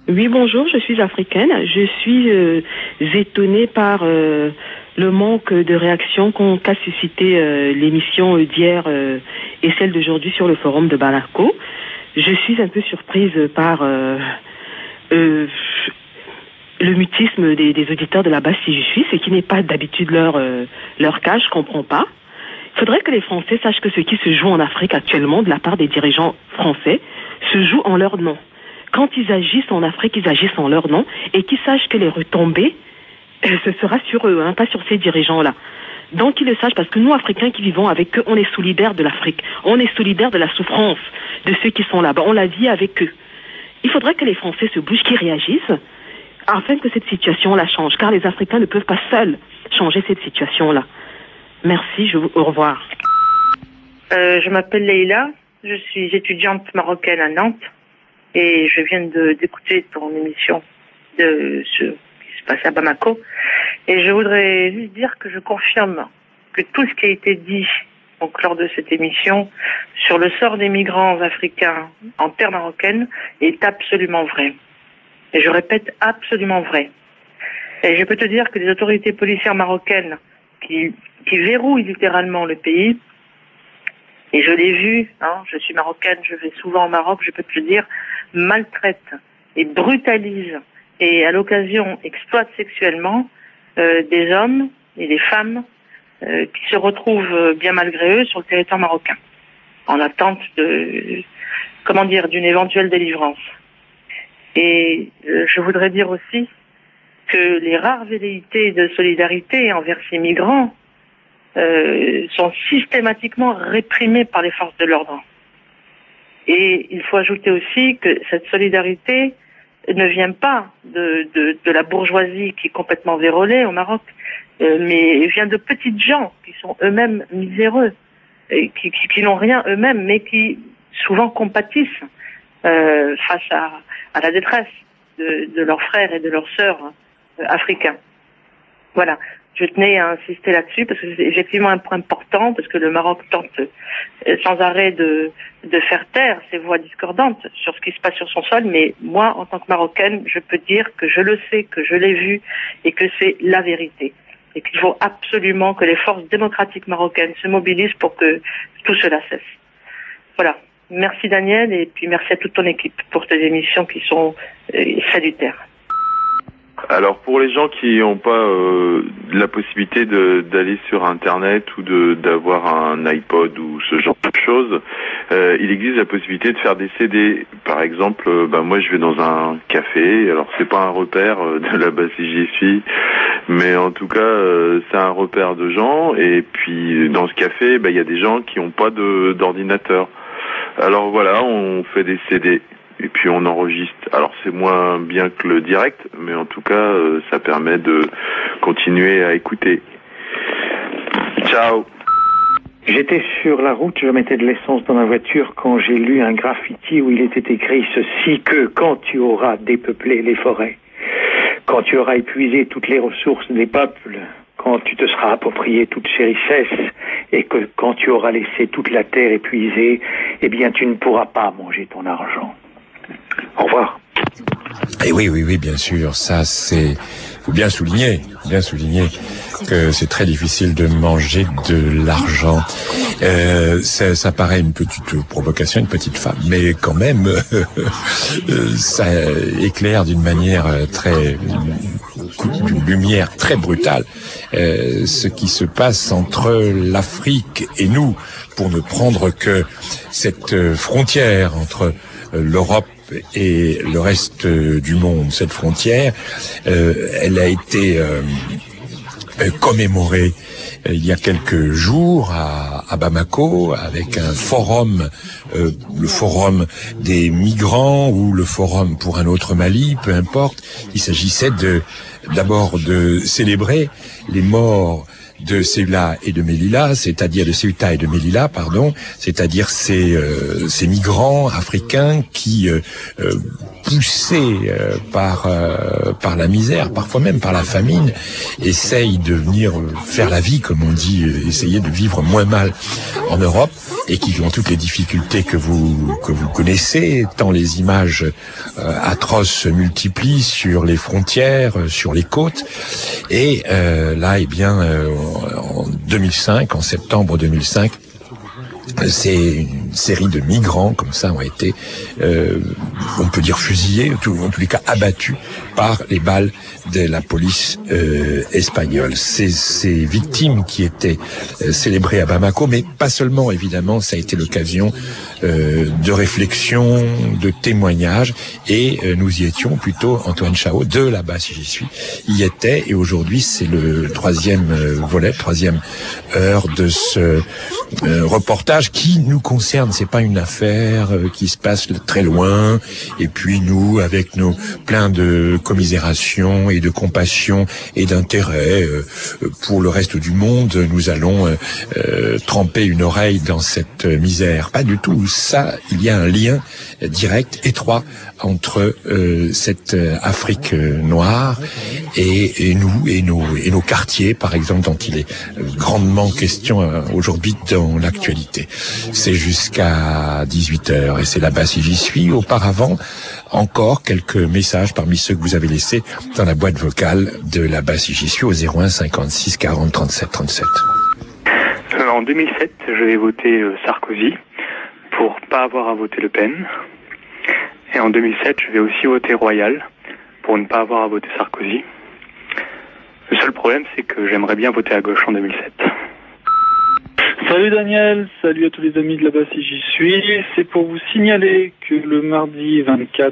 Oui, bonjour, je suis africaine. Je suis étonnée par le manque de réaction qu'a suscité l'émission d'hier et celle d'aujourd'hui sur le forum de Bamako. Je suis un peu surprise par le mutisme des auditeurs de la base si je suis, ce qui n'est pas d'habitude leur cas, je comprends pas. Il faudrait que les Français sachent que ce qui se joue en Afrique actuellement de la part des dirigeants français se joue en leur nom. Quand ils agissent en Afrique, ils agissent en leur nom et qu'ils sachent que les retombées, ce sera sur eux, pas sur ces dirigeants-là. Donc qu'ils le sachent parce que nous, Africains qui vivons avec eux, on est solidaires de l'Afrique. On est solidaires de la souffrance de ceux qui sont là-bas. On la vit avec eux. Il faudrait que les Français se bougent, qu'ils réagissent afin que cette situation-là change. Car les Africains ne peuvent pas seuls changer cette situation-là. Merci, au revoir. Je m'appelle Leïla, je suis étudiante marocaine à Nantes et je viens d'écouter ton émission de ce qui se passe à Bamako et je voudrais juste dire que je confirme que tout ce qui a été dit donc, lors de cette émission sur le sort des migrants africains en terre marocaine est absolument vrai. Et je répète, absolument vrai. Et je peux te dire que les autorités policières marocaines qui verrouillent littéralement le pays, et je l'ai vu, je suis marocaine, je vais souvent au Maroc, je peux te le dire, maltraitent et brutalisent et à l'occasion exploitent sexuellement des hommes et des femmes qui se retrouvent bien malgré eux sur le territoire marocain, en attente d'une éventuelle délivrance. Et je voudrais dire aussi que les rares velléités de solidarité envers ces migrants sont systématiquement réprimées par les forces de l'ordre. Et il faut ajouter aussi que cette solidarité ne vient pas de la bourgeoisie qui est complètement vérolée au Maroc, mais vient de petites gens qui sont eux-mêmes miséreux, et qui n'ont rien eux-mêmes, mais qui souvent compatissent face à la détresse de leurs frères et de leurs sœurs africains. Voilà, je tenais à insister là-dessus parce que c'est effectivement un point important, parce que le Maroc tente sans arrêt de faire taire ces voix discordantes sur ce qui se passe sur son sol, mais moi, en tant que Marocaine, je peux dire que je le sais, que je l'ai vu et que c'est la vérité. Et qu'il faut absolument que les forces démocratiques marocaines se mobilisent pour que tout cela cesse. Voilà. Merci Daniel, et puis merci à toute ton équipe pour tes émissions qui sont salutaires. Alors pour les gens qui n'ont pas la possibilité d'aller sur Internet ou d'avoir un iPod ou ce genre de choses, il existe la possibilité de faire des CD. Par exemple, moi je vais dans un café, alors c'est pas un repère de la base CGFI, mais en tout cas c'est un repère de gens, et puis dans ce café, il y a des gens qui n'ont pas d'ordinateur. Alors voilà, on fait des CD. Et puis on enregistre. Alors c'est moins bien que le direct, mais en tout cas ça permet de continuer à écouter. Ciao. J'étais sur la route, je mettais de l'essence dans ma voiture quand j'ai lu un graffiti où il était écrit ceci, que quand tu auras dépeuplé les forêts, quand tu auras épuisé toutes les ressources des peuples, quand tu te seras approprié toute ses richesses et que quand tu auras laissé toute la terre épuisée, eh bien tu ne pourras pas manger ton argent. Au revoir. Et oui, bien sûr, ça c'est, faut bien souligner que c'est très difficile de manger de l'argent. Ça paraît une petite provocation, une petite femme, mais quand même, ça éclaire d'une manière d'une lumière très brutale, ce qui se passe entre l'Afrique et nous, pour ne prendre que cette frontière entre l'Europe et le reste du monde. Cette frontière, elle a été commémorée il y a quelques jours à Bamako avec un forum, le forum des migrants ou le forum pour un autre Mali, peu importe. Il s'agissait d'abord de célébrer les morts de Ceuta et de Melilla, c'est-à-dire ces migrants africains qui poussés par la misère, parfois même par la famine, essayent de venir faire la vie, comme on dit, essayer de vivre moins mal en Europe. et qui ont toutes les difficultés que vous connaissez, tant les images atroces se multiplient sur les frontières, sur les côtes. Et là, eh bien, en 2005, en septembre 2005, c'est une série de migrants comme ça ont été, on peut dire fusillés, en tous les cas abattus par les balles de la police espagnole. Ces victimes qui étaient célébrées à Bamako, mais pas seulement évidemment, ça a été l'occasion de réflexion, de témoignages, et nous y étions plutôt. Antoine Chao de là-bas si j'y suis y était, et aujourd'hui c'est le troisième volet, troisième heure de ce reportage qui nous concerne. C'est pas une affaire qui se passe de très loin, et puis nous, avec nos plein de commisération et de compassion et d'intérêt pour le reste du monde, nous allons tremper une oreille dans cette misère. Pas du tout. Ça, il y a un lien direct, étroit entre cette Afrique noire et nous et nos quartiers, par exemple, dont il est grandement question aujourd'hui dans l'actualité. C'est jusqu'à 18h et c'est là-bas si j'y suis. Auparavant, encore quelques messages parmi ceux que vous avez laissés dans la boîte vocale de là-bas si j'y suis au 01 56 40 37 37. En 2007, je vais voter Sarkozy pour pas avoir à voter Le Pen. Et en 2007, je vais aussi voter Royal pour ne pas avoir à voter Sarkozy. Le seul problème, c'est que j'aimerais bien voter à gauche en 2007. Salut Daniel, salut à tous les amis de là-bas si j'y suis. C'est pour vous signaler que le mardi 24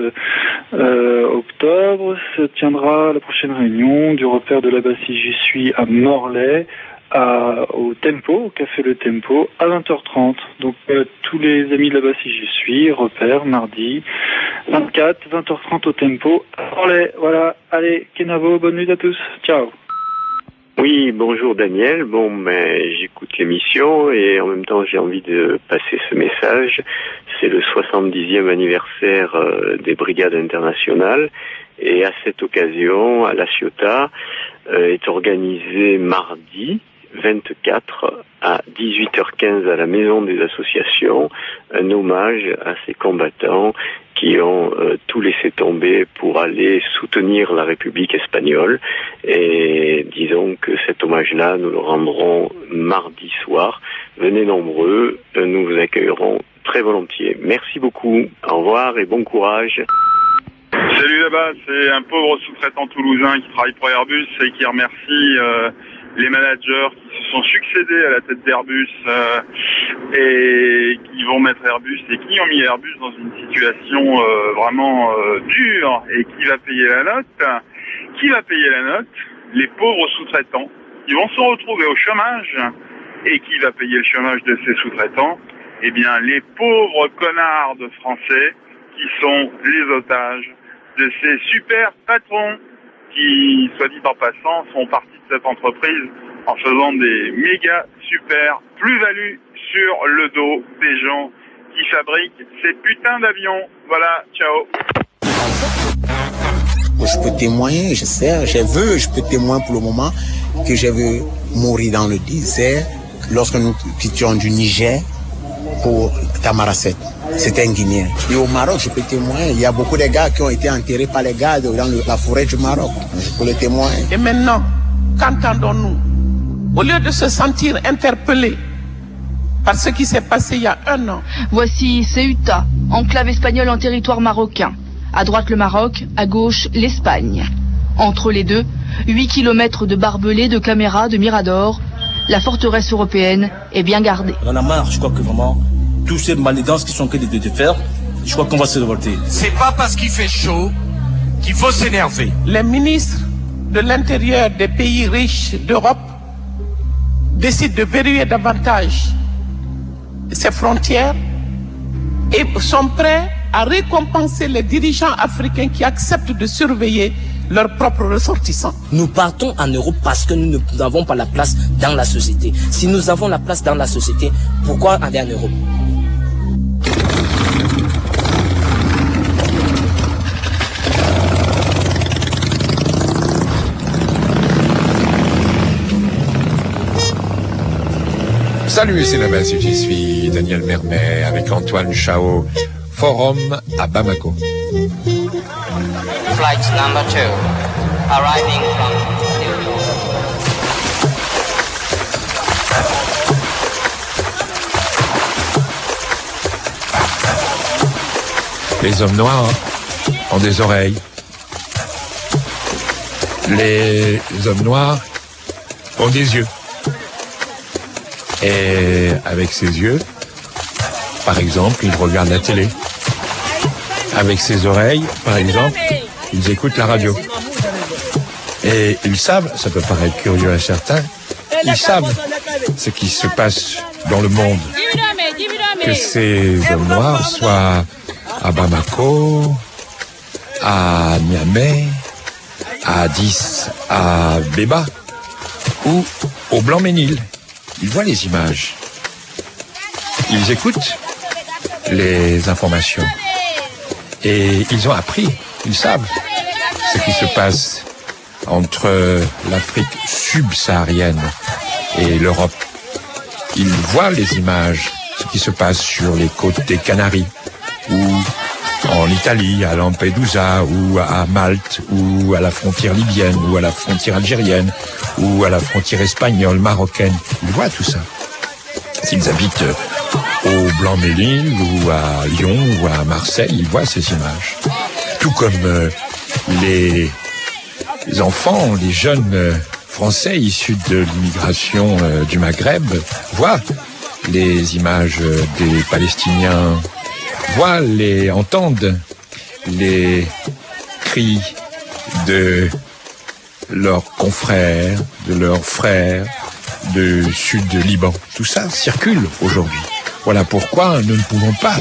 octobre se tiendra la prochaine réunion du repère de là-bas si j'y suis à Morlaix, au Tempo, au Café Le Tempo, à 20h30. Donc tous les amis de là-bas si j'y suis, repère, mardi 24, 20h30 au Tempo. Voilà, allez, Kenavo, bonne nuit à tous, ciao. Oui, bonjour Daniel. Bon, j'écoute l'émission et en même temps j'ai envie de passer ce message. C'est le 70e anniversaire des Brigades internationales et à cette occasion, à La Ciotat, est organisé mardi 24 à 18h15 à la Maison des Associations un hommage à ces combattants qui ont tout laissé tomber pour aller soutenir la République espagnole. Et disons que cet hommage-là, nous le rendrons mardi soir. Venez nombreux, nous vous accueillerons très volontiers. Merci beaucoup, au revoir et bon courage. Salut là-bas, c'est un pauvre sous-traitant toulousain qui travaille pour Airbus et qui remercie les managers qui se sont succédés à la tête d'Airbus et qui vont mettre Airbus et qui ont mis Airbus dans une situation vraiment dure. Et qui va payer la note? Qui va payer la note? Les pauvres sous-traitants qui vont se retrouver au chômage. Et qui va payer le chômage de ces sous-traitants? Eh bien, les pauvres connards de Français qui sont les otages de ces super patrons qui, soit dit en passant, sont partis de cette entreprise en faisant des méga super plus-values sur le dos des gens qui fabriquent ces putains d'avions. Voilà, ciao. Je peux témoigner, je peux témoigner pour le moment que j'ai vu mourir dans le désert lorsque nous quittions du Niger pour Tamaracet. C'était un Guinéen. Et au Maroc, je peux témoigner, il y a beaucoup de gars qui ont été enterrés par les gars dans la forêt du Maroc. Je peux le témoigner. Et maintenant, qu'entendons-nous? Au lieu de se sentir interpellés par ce qui s'est passé il y a 1 an. Voici Ceuta, enclave espagnole en territoire marocain. À droite le Maroc, à gauche l'Espagne. Entre les deux, 8 kilomètres de barbelés, de caméras, de miradors. La forteresse européenne est bien gardée. On en a marre, je crois que vraiment, tous ces manigances qui sont que de faire, je crois qu'on va se révolter. C'est pas parce qu'il fait chaud qu'il faut s'énerver. Les ministres de l'intérieur des pays riches d'Europe décident de verrouiller davantage ces frontières et sont prêts à récompenser les dirigeants africains qui acceptent de surveiller leurs propres ressortissants. Nous partons en Europe parce que nous n'avons pas la place dans la société. Si nous avons la place dans la société, pourquoi aller en Europe? Vous Salut, c'est la base, j'y suis Daniel Mermet avec Antoine Chao, Forum à Bamako. Flight number 2, arriving from Les hommes noirs ont des oreilles. Les hommes noirs ont des yeux. Et avec ses yeux, par exemple, ils regardent la télé. Avec ses oreilles, par exemple, ils écoutent la radio. Et ils savent, ça peut paraître curieux à certains, ils savent ce qui se passe dans le monde. Que ces hommes noirs soient à Bamako, à Niamey, à Addis Abeba ou au Blanc-Ménil. Ils voient les images. Ils écoutent les informations. Et ils ont appris, ils savent ce qui se passe entre l'Afrique subsaharienne et l'Europe. Ils voient les images, ce qui se passe sur les côtes des Canaries, ou en Italie, à Lampedusa, ou à Malte, ou à la frontière libyenne, ou à la frontière algérienne, ou à la frontière espagnole, marocaine. Ils voient tout ça. S'ils habitent au Blanc-Ménil, ou à Lyon, ou à Marseille, ils voient ces images. Tout comme les enfants, les jeunes Français issus de l'immigration du Maghreb voient les images des Palestiniens, entendent les cris de leurs confrères, de leurs frères du sud de Liban. Tout ça circule aujourd'hui. Voilà pourquoi nous ne pouvons pas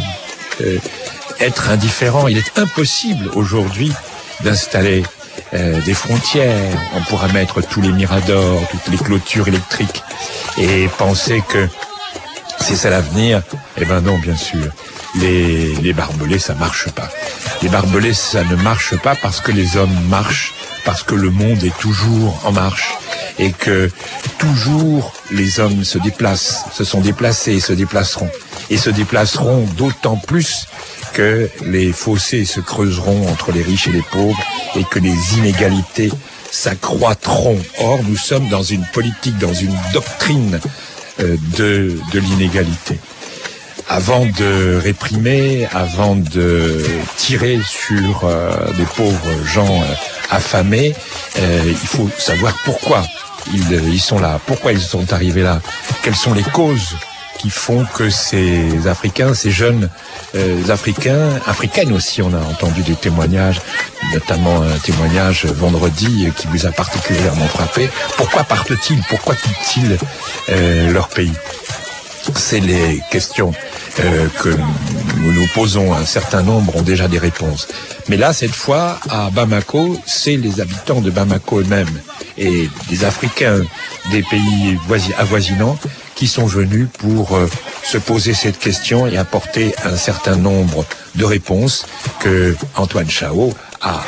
être indifférents. Il est impossible aujourd'hui d'installer des frontières. On pourra mettre tous les miradors, toutes les clôtures électriques et penser que c'est ça l'avenir. Eh ben non, bien sûr. Les barbelés, ça marche pas. Les barbelés, ça ne marche pas parce que les hommes marchent, parce que le monde est toujours en marche et que toujours les hommes se déplacent, se sont déplacés et se déplaceront. Et se déplaceront d'autant plus que les fossés se creuseront entre les riches et les pauvres et que les inégalités s'accroîtront. Or, nous sommes dans une politique, dans une doctrine de l'inégalité. Avant de réprimer, avant de tirer sur des pauvres gens affamés, il faut savoir pourquoi ils sont là, pourquoi ils sont arrivés là, quelles sont les causes qui font que ces Africains, ces jeunes Africaines aussi, on a entendu des témoignages, notamment un témoignage vendredi qui vous a particulièrement frappé. Pourquoi partent-ils? Pourquoi quittent-ils leur pays? C'est les questions que nous nous posons. Un certain nombre ont déjà des réponses. Mais là, cette fois, à Bamako, c'est les habitants de Bamako eux-mêmes et des Africains des pays avoisinants qui sont venus pour se poser cette question et apporter un certain nombre de réponses que Antoine Chao a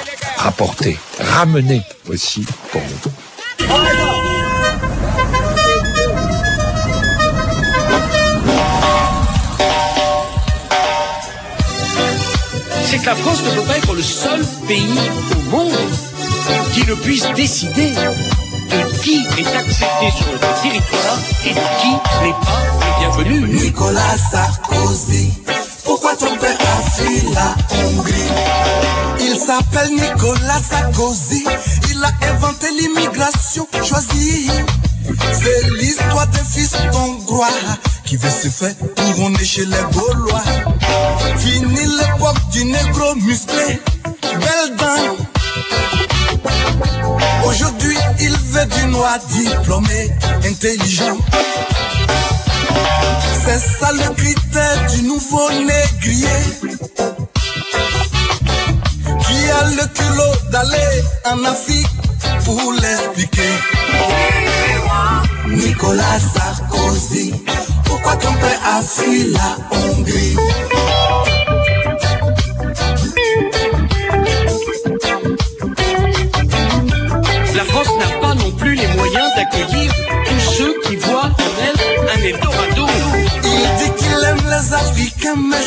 ramené aussi pour nous. C'est que la France ne peut pas être le seul pays au monde qui ne puisse décider de qui est accepté sur notre territoire et de qui n'est pas le bienvenu. Nicolas Sarkozy, pourquoi ton père a fui la Hongrie? Il s'appelle Nicolas Sarkozy, il a inventé l'immigration choisie. C'est l'histoire d'un fils hongrois qui veut se faire couronner chez les Gaulois. Fini l'époque du négro musclé, belle dame. Aujourd'hui, il veut du noir diplômé, intelligent. C'est ça le critère du nouveau négrier qui a le culot d'aller en Afrique pour l'expliquer. Nicolas Sarkozy, pourquoi ton père a fui la Hongrie? La France n'a pas non plus les moyens d'accueillir tous ceux qui voient en elle un Eldorado.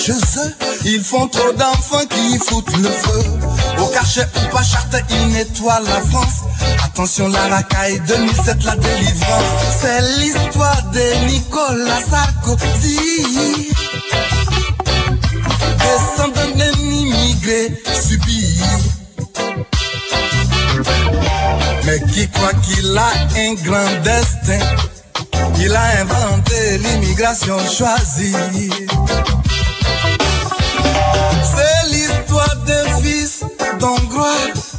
chez eux. Ils font trop d'enfants qui foutent le feu. Au Karcher ou pas Charter, ils nettoient la France. Attention la racaille, 2007 la délivrance. C'est l'histoire de Nicolas Sarkozy, descendant d'un immigré subi, mais qui croit qu'il a un grand destin. Il a inventé l'immigration choisie. C'est l'histoire d'un fils d'Hongrois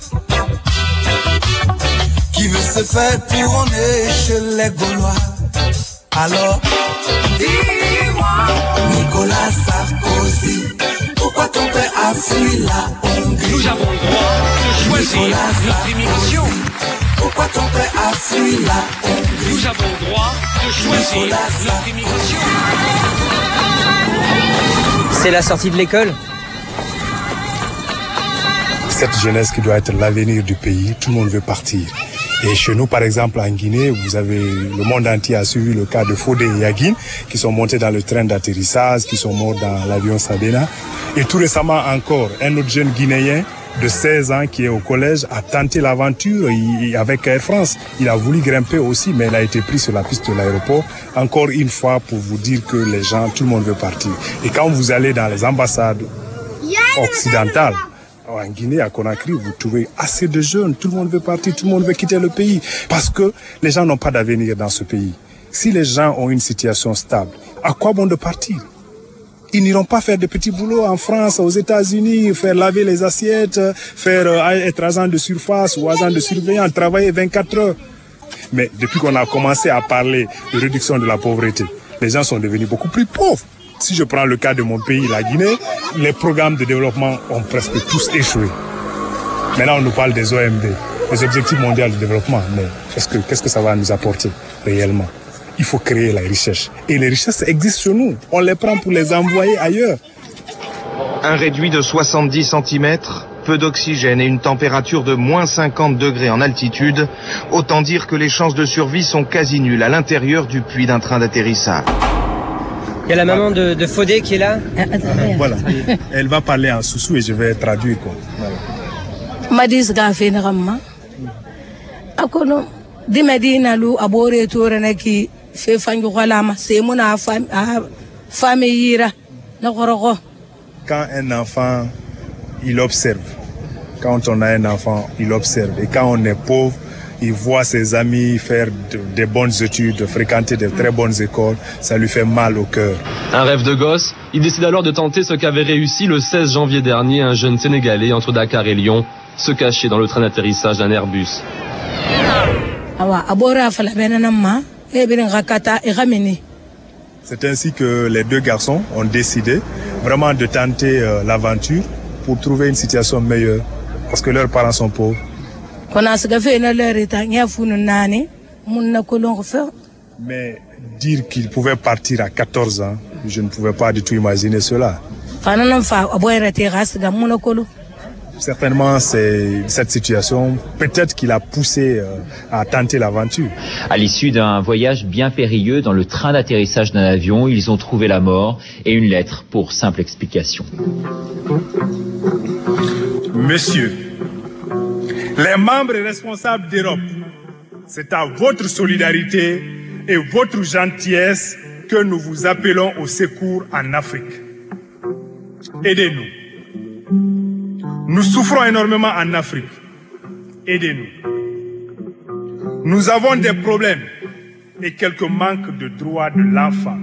qui veut se faire couronner chez les Gaulois. Alors, dis-moi, Nicolas Sarkozy, pourquoi ton père a fui la Hongrie? Nous avons le droit de choisir notre immigration. Pourquoi ton père a fui la Hongrie? Nous avons le droit de choisir notre immigration. C'est la sortie de l'école. Cette jeunesse qui doit être l'avenir du pays, tout le monde veut partir. Et chez nous, par exemple, en Guinée, vous avez, le monde entier a suivi le cas de Fodé et Yagin, qui sont montés dans le train d'atterrissage, qui sont morts dans l'avion Sabena. Et tout récemment encore, un autre jeune Guinéen de 16 ans qui est au collège a tenté l'aventure avec Air France. Il a voulu grimper aussi, mais il a été pris sur la piste de l'aéroport. Encore une fois, pour vous dire que les gens, tout le monde veut partir. Et quand vous allez dans les ambassades occidentales, en Guinée, à Conakry, vous trouvez assez de jeunes. Tout le monde veut partir, tout le monde veut quitter le pays. Parce que les gens n'ont pas d'avenir dans ce pays. Si les gens ont une situation stable, à quoi bon de partir? Ils n'iront pas faire de petits boulots en France, aux États-Unis, faire laver les assiettes, être agent de surface ou agent de surveillant, travailler 24 heures. Mais depuis qu'on a commencé à parler de réduction de la pauvreté, les gens sont devenus beaucoup plus pauvres. Si je prends le cas de mon pays, la Guinée, les programmes de développement ont presque tous échoué. Maintenant, on nous parle des OMD, les Objectifs mondiaux de développement. Mais qu'est-ce que ça va nous apporter réellement? Il faut créer la richesse. Et les richesses existent chez nous. On les prend pour les envoyer ailleurs. Un réduit de 70 cm, peu d'oxygène et une température de moins 50 degrés en altitude. Autant dire que les chances de survie sont quasi nulles à l'intérieur du puits d'un train d'atterrissage. Il y a la maman de Fodé qui est là. Voilà. Elle va parler en soussou et je vais traduire quoi. Quand un enfant, il observe. Quand on a un enfant, il observe. Et quand on est pauvre, il voit ses amis faire des bonnes études, fréquenter de très bonnes écoles, ça lui fait mal au cœur. Un rêve de gosse, il décide alors de tenter ce qu'avait réussi le 16 janvier dernier un jeune Sénégalais entre Dakar et Lyon, se cacher dans le train d'atterrissage d'un Airbus. C'est ainsi que les deux garçons ont décidé vraiment de tenter l'aventure pour trouver une situation meilleure, parce que leurs parents sont pauvres. Mais dire qu'ils pouvaient partir à 14 ans, je ne pouvais pas du tout imaginer cela. Certainement, c'est cette situation, peut-être qui l'a poussé à tenter l'aventure. À l'issue d'un voyage bien périlleux dans le train d'atterrissage d'un avion, ils ont trouvé la mort et une lettre pour simple explication. Monsieur, les membres responsables d'Europe, c'est à votre solidarité et votre gentillesse que nous vous appelons au secours en Afrique. Aidez-nous. Nous souffrons énormément en Afrique. Aidez-nous. Nous avons des problèmes et quelques manques de droits de l'enfant.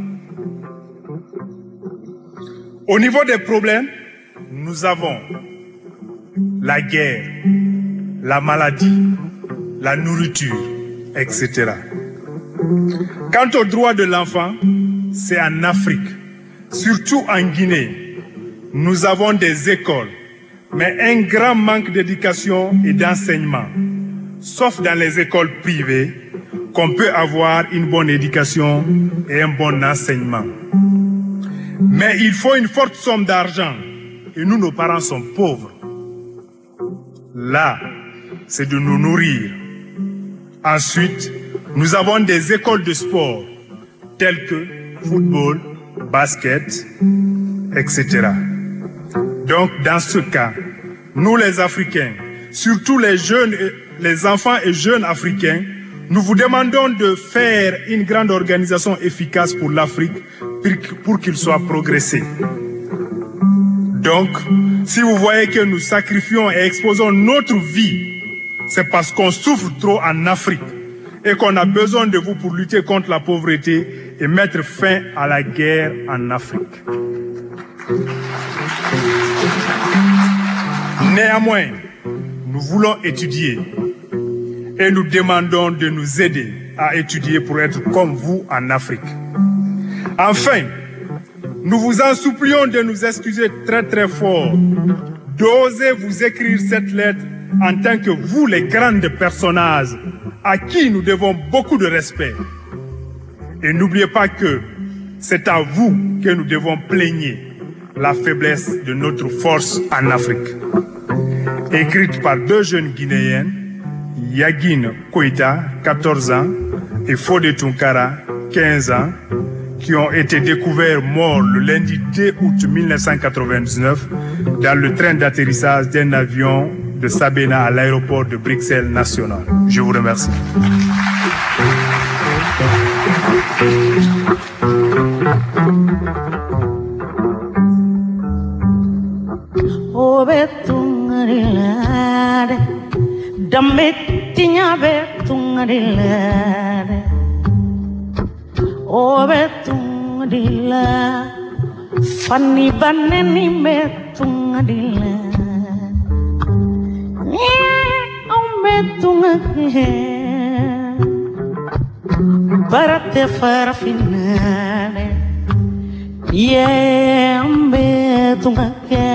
Au niveau des problèmes, nous avons la guerre, la maladie, la nourriture, etc. Quant aux droits de l'enfant, c'est en Afrique, surtout en Guinée. Nous avons des écoles, mais un grand manque d'éducation et d'enseignement. Sauf dans les écoles privées, qu'on peut avoir une bonne éducation et un bon enseignement. Mais il faut une forte somme d'argent, et nous, nos parents sont pauvres. Là, c'est de nous nourrir. Ensuite, nous avons des écoles de sport, telles que football, basket, etc. Donc, dans ce cas, nous les Africains, surtout les enfants et jeunes Africains, nous vous demandons de faire une grande organisation efficace pour l'Afrique pour qu'il soit progressé. Donc, si vous voyez que nous sacrifions et exposons notre vie, c'est parce qu'on souffre trop en Afrique et qu'on a besoin de vous pour lutter contre la pauvreté et mettre fin à la guerre en Afrique. Néanmoins, nous voulons étudier et nous demandons de nous aider à étudier pour être comme vous en Afrique. Enfin, nous vous en supplions de nous excuser très très fort, d'oser vous écrire cette lettre en tant que vous les grands personnages à qui nous devons beaucoup de respect. Et n'oubliez pas que c'est à vous que nous devons plaigner la faiblesse de notre force en Afrique. Écrite par deux jeunes Guinéennes, Yagin Koïta, 14 ans, et Fodé Tunkara, 15 ans, qui ont été découverts morts le lundi 2 août 1999 dans le train d'atterrissage d'un avion de Sabena à l'aéroport de Bruxelles National. Je vous remercie. Fanny banani metunga dila metunga barate farafinane metunga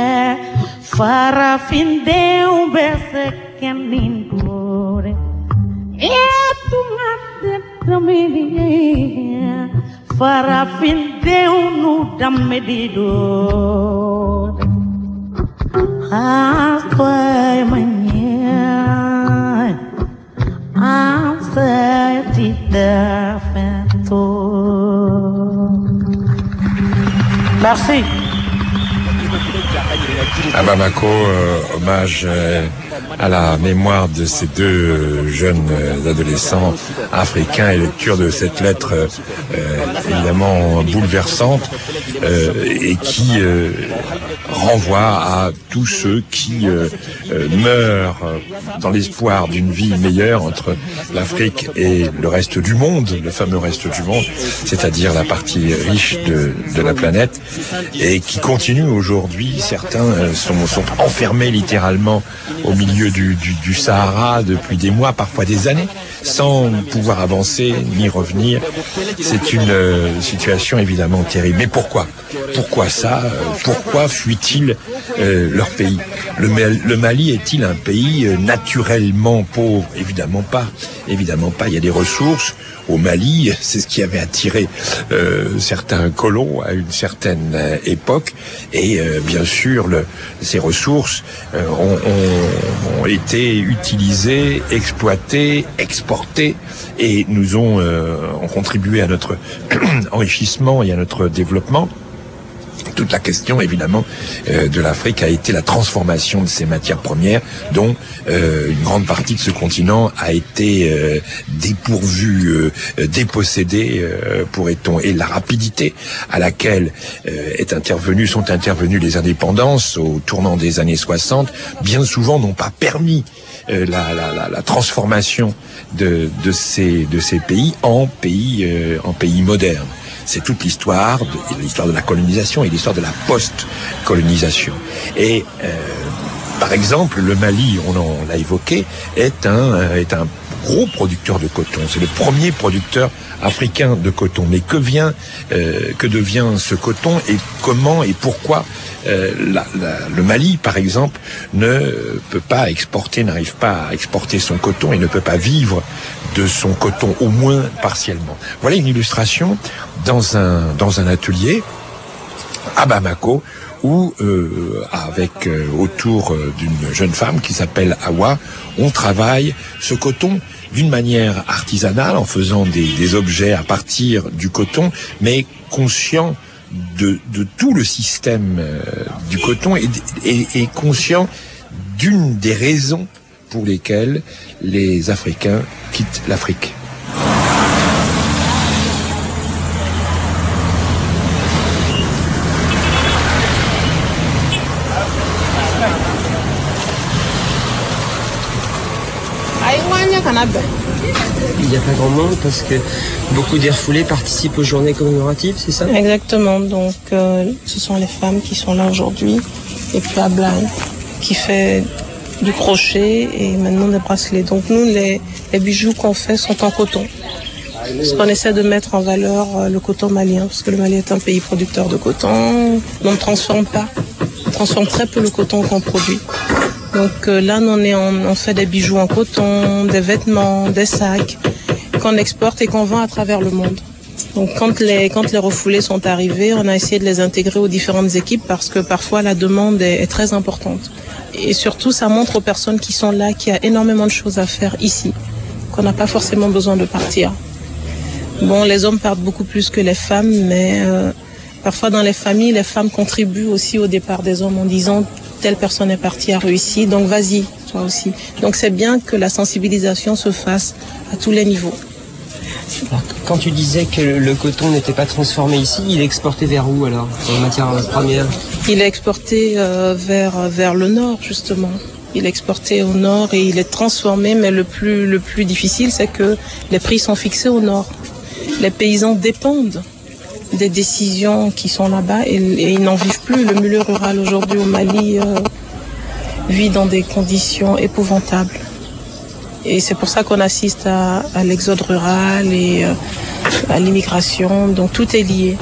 farafinde ubese kenindore tunga tamini farafinde unu damedido astoy manya amsetida fento. Merci. À Bamako, hommage à la mémoire de ces deux jeunes adolescents africains et lecture de cette lettre évidemment bouleversante et qui renvoie à tous ceux qui meurent dans l'espoir d'une vie meilleure entre l'Afrique et le reste du monde, le fameux reste du monde, c'est-à-dire la partie riche de la planète, et qui continuent aujourd'hui. Certains sont enfermés littéralement au milieu du Sahara depuis des mois, parfois des années, sans pouvoir avancer ni revenir. C'est une situation évidemment terrible. Mais pourquoi ça? Pourquoi fuient-ils leur pays? Le Mali est-il un pays naturellement pauvre? Évidemment pas. Évidemment pas. Il y a des ressources au Mali, c'est ce qui avait attiré certains colons à une certaine époque, et bien sûr ces ressources ont été utilisées, exploitées, exportées, et nous ont contribué à notre enrichissement et à notre développement. Toute la question, évidemment, de l'Afrique a été la transformation de ces matières premières, dont une grande partie de ce continent a été dépourvue, dépossédée, pourrait-on. Et la rapidité à laquelle sont intervenues les indépendances au tournant des années 60, bien souvent n'ont pas permis la transformation de ces pays en pays modernes. C'est toute l'histoire de la colonisation et l'histoire de la post-colonisation. Et par exemple, le Mali, on l'a évoqué, est un gros producteur de coton. C'est le premier producteur africain de coton. Mais que devient ce coton, et comment et pourquoi le Mali, par exemple, n'arrive pas à exporter son coton et ne peut pas vivre de son coton, au moins partiellement. Voilà une illustration dans un atelier à Bamako où autour d'une jeune femme qui s'appelle Awa, on travaille ce coton d'une manière artisanale en faisant des objets à partir du coton, mais conscient de tout le système du coton est conscient d'une des raisons pour lesquelles les Africains quittent l'Afrique. Il n'y a pas grand monde parce que beaucoup des refoulés participent aux journées commémoratives, c'est ça? Exactement, donc ce sont les femmes qui sont là aujourd'hui et puis Ablaï qui fait du crochet et maintenant des bracelets. Donc nous, les bijoux qu'on fait sont en coton. Parce qu'on essaie de mettre en valeur le coton malien, parce que le Mali est un pays producteur de coton. On ne transforme pas, on transforme très peu le coton qu'on produit. Donc là, on fait des bijoux en coton, des vêtements, des sacs qu'on exporte et qu'on vend à travers le monde. Donc quand les refoulés sont arrivés, on a essayé de les intégrer aux différentes équipes parce que parfois la demande est très importante. Et surtout, ça montre aux personnes qui sont là qu'il y a énormément de choses à faire ici, qu'on n'a pas forcément besoin de partir. Bon, les hommes partent beaucoup plus que les femmes, mais parfois dans les familles, les femmes contribuent aussi au départ des hommes en disant telle personne est partie, a réussi, donc vas-y, toi aussi. Donc c'est bien que la sensibilisation se fasse à tous les niveaux. Alors, quand tu disais que le coton n'était pas transformé ici, il est exporté vers où alors, en matière première? Il est exporté vers le nord justement. Il est exporté au nord et il est transformé, mais le plus difficile c'est que les prix sont fixés au nord. Les paysans dépendent des décisions qui sont là-bas et ils n'en vivent plus. Le milieu rural aujourd'hui au Mali vit dans des conditions épouvantables. Et c'est pour ça qu'on assiste à l'exode rural et à l'immigration. Donc tout est lié.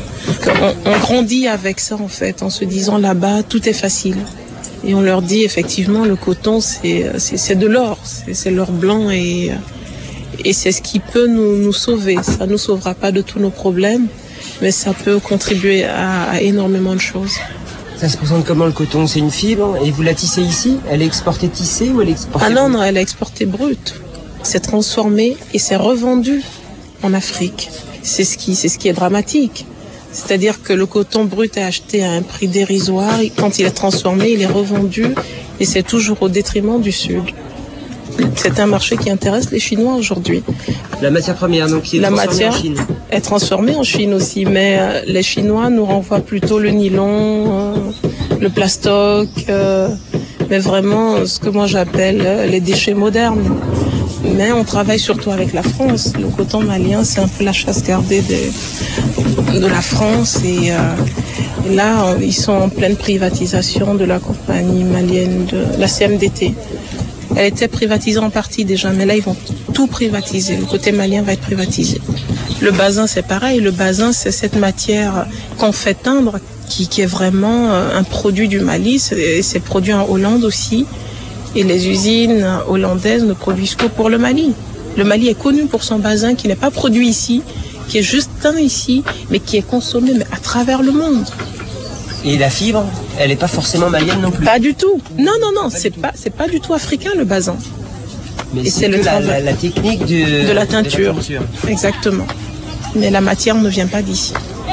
On grandit avec ça en fait, en se disant là-bas tout est facile. Et on leur dit effectivement le coton c'est de l'or, c'est l'or blanc et c'est ce qui peut nous sauver. Ça ne nous sauvera pas de tous nos problèmes, mais ça peut contribuer à énormément de choses. Ça se présente comment le coton? C'est une fibre et vous la tissez ici? Elle est exportée tissée ou elle est exportée? Ah non, elle est exportée brute. C'est transformé et c'est revendu en Afrique. C'est ce qui est dramatique. C'est-à-dire que le coton brut est acheté à un prix dérisoire. Quand il est transformé, il est revendu et c'est toujours au détriment du Sud. C'est un marché qui intéresse les Chinois aujourd'hui. La matière première, donc, qui est transformée en Chine. Est transformée en Chine aussi, mais les Chinois nous renvoient plutôt le nylon, le plastoc, mais vraiment ce que moi j'appelle les déchets modernes. Mais on travaille surtout avec la France. Le coton malien, c'est un peu la chasse gardée de la France et là, ils sont en pleine privatisation de la compagnie malienne, de la CMDT. Elle était privatisée en partie déjà, mais là, ils vont tout privatiser. Le côté malien va être privatisé. Le basin, c'est pareil. Le basin, c'est cette matière qu'on fait teindre, qui est vraiment un produit du Mali. C'est produit en Hollande aussi. Et les usines hollandaises ne produisent que pour le Mali. Le Mali est connu pour son basin qui n'est pas produit ici, qui est juste teint ici, mais qui est consommé à travers le monde. Et la fibre, elle n'est pas forcément malienne non plus? Pas du tout. Non, c'est pas du tout africain le basin. Mais c'est la technique de la teinture. Exactement. Mais la matière ne vient pas d'ici.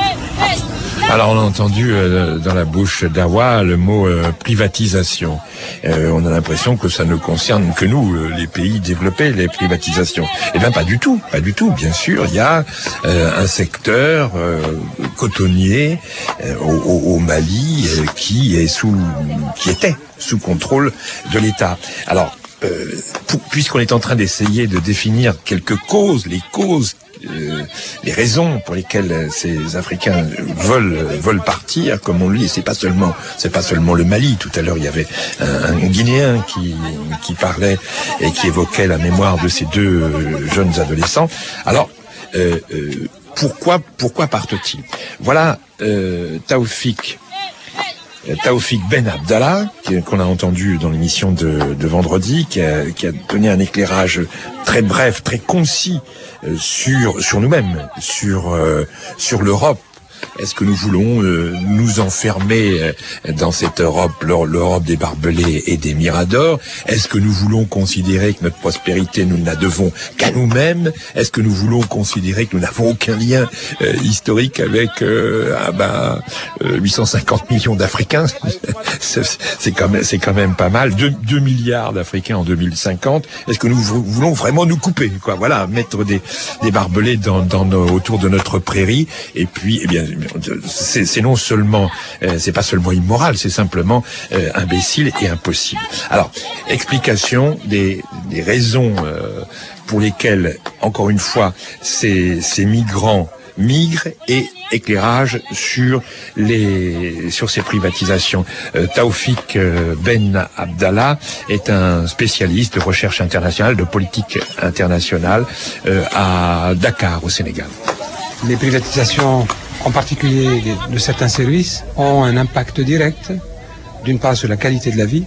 Alors on a entendu dans la bouche d'Awa le mot privatisation. On a l'impression que ça ne concerne que nous, les pays développés, les privatisations. Eh bien pas du tout. Bien sûr, il y a un secteur cotonnier au Mali qui était sous contrôle de l'État. Alors puisqu'on est en train d'essayer de définir quelques causes, les raisons pour lesquelles ces Africains veulent partir, comme on le dit, c'est pas seulement le Mali. Tout à l'heure, il y avait un Guinéen qui parlait et qui évoquait la mémoire de ces deux jeunes adolescents. Alors, pourquoi partent-ils? Voilà Taoufik Ben Abdallah, qu'on a entendu dans l'émission de vendredi, qui a donné un éclairage très bref, très concis sur nous-mêmes, sur l'Europe, Est-ce que nous voulons nous enfermer dans cette Europe, l'Europe des barbelés et des miradors? Est-ce que nous voulons considérer que notre prospérité, nous ne la devons qu'à nous-mêmes? Est-ce que nous voulons considérer que nous n'avons aucun lien historique avec 850 millions d'Africains? C'est quand même pas mal. 2 milliards d'Africains en 2050. Est-ce que nous voulons vraiment nous couper, quoi? Voilà, mettre des barbelés autour de notre prairie. Et puis, eh bien, c'est non seulement, c'est pas seulement immoral, c'est simplement imbécile et impossible. Alors, explication des raisons pour lesquelles, encore une fois, ces migrants migrent et éclairage sur ces privatisations. Taoufik Ben Abdallah est un spécialiste de recherche internationale, de politique internationale à Dakar, au Sénégal. Les privatisations, en particulier de certains services, ont un impact direct, d'une part sur la qualité de la vie,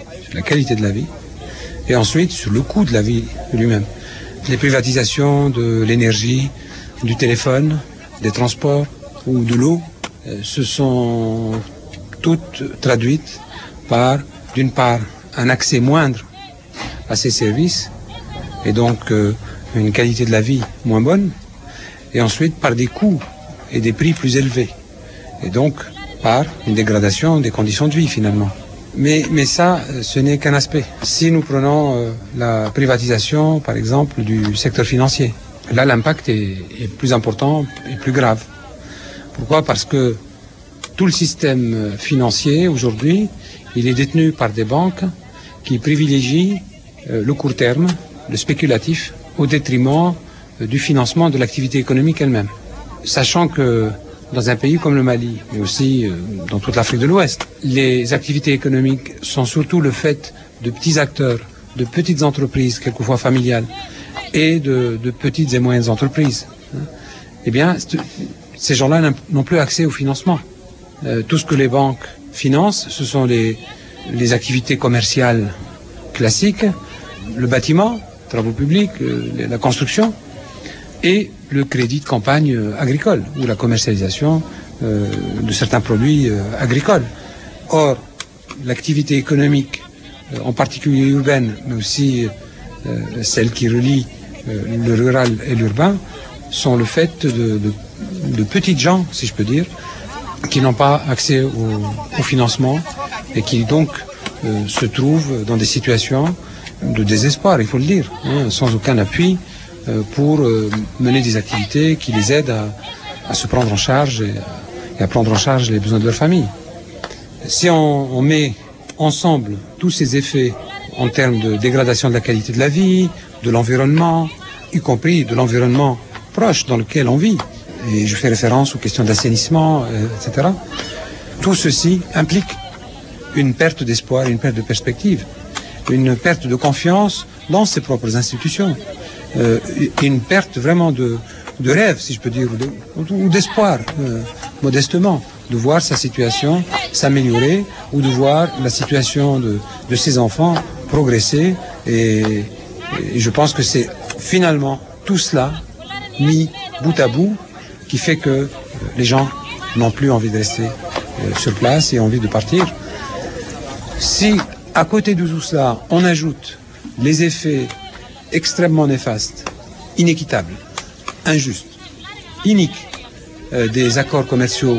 et ensuite sur le coût de la vie lui-même. Les privatisations de l'énergie, du téléphone, des transports ou de l'eau se sont toutes traduites par, d'une part, un accès moindre à ces services et donc une qualité de la vie moins bonne, et ensuite par des coûts et des prix plus élevés, et donc par une dégradation des conditions de vie finalement. Mais ça, ce n'est qu'un aspect. Si nous prenons la privatisation, par exemple, du secteur financier, là, l'impact est plus important et plus grave. Pourquoi? Parce que tout le système financier, aujourd'hui, il est détenu par des banques qui privilégient le court terme, le spéculatif, au détriment du financement de l'activité économique elle-même. Sachant que dans un pays comme le Mali, mais aussi dans toute l'Afrique de l'Ouest, les activités économiques sont surtout le fait de petits acteurs, de petites entreprises, quelquefois familiales, et de petites et moyennes entreprises. Eh bien, ces gens-là n'ont plus accès au financement. Tout ce que les banques financent, ce sont les activités commerciales classiques, le bâtiment, travaux publics, la construction, et le crédit de campagne agricole, ou la commercialisation de certains produits agricoles. Or, l'activité économique, en particulier urbaine, mais aussi celle qui relie le rural et l'urbain, sont le fait de petites gens, si je peux dire, qui n'ont pas accès au financement et qui donc se trouvent dans des situations de désespoir, il faut le dire, sans aucun appui pour mener des activités qui les aident à se prendre en charge et à prendre en charge les besoins de leur famille. Si on met ensemble tous ces effets en termes de dégradation de la qualité de la vie, de l'environnement, y compris de l'environnement proche dans lequel on vit, et je fais référence aux questions d'assainissement, etc., tout ceci implique une perte d'espoir, une perte de perspective, une perte de confiance dans ses propres institutions, une perte vraiment de rêve, si je peux dire, ou d'espoir, modestement, de voir sa situation s'améliorer ou de voir la situation de ses enfants progresser. Et je pense que c'est finalement tout cela mis bout à bout qui fait que les gens n'ont plus envie de rester sur place et envie de partir. Si, à côté de tout cela, on ajoute les effets extrêmement néfastes, inéquitables, injustes, iniques des accords commerciaux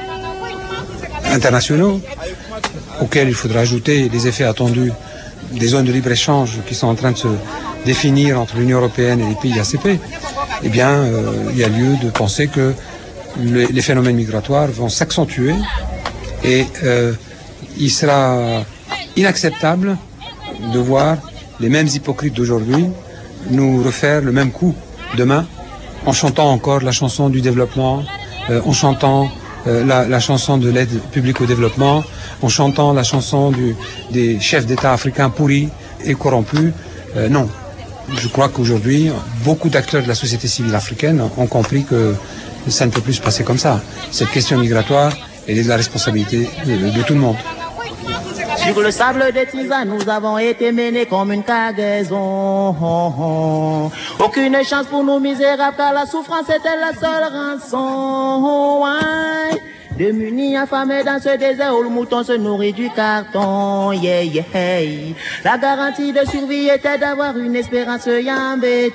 internationaux, auxquels il faudra ajouter les effets attendus des zones de libre-échange qui sont en train de se définir entre l'Union européenne et les pays ACP, eh bien, il y a lieu de penser que les phénomènes migratoires vont s'accentuer et il sera inacceptable de voir les mêmes hypocrites d'aujourd'hui nous refaire le même coup demain en chantant encore la chanson du développement, en chantant la chanson de l'aide publique au développement, en chantant la chanson des chefs d'État africains pourris et corrompus. Non. Je crois qu'aujourd'hui, beaucoup d'acteurs de la société civile africaine ont compris que ça ne peut plus se passer comme ça. Cette question migratoire, elle est de la responsabilité de tout le monde. Sur le sable des tisanes, nous avons été menés comme une cargaison. Aucune chance pour nous misérables, car la souffrance était la seule rançon. Démunis, affamés dans ce désert où le mouton se nourrit du carton. Yeah, yeah. La garantie de survie était d'avoir une espérance en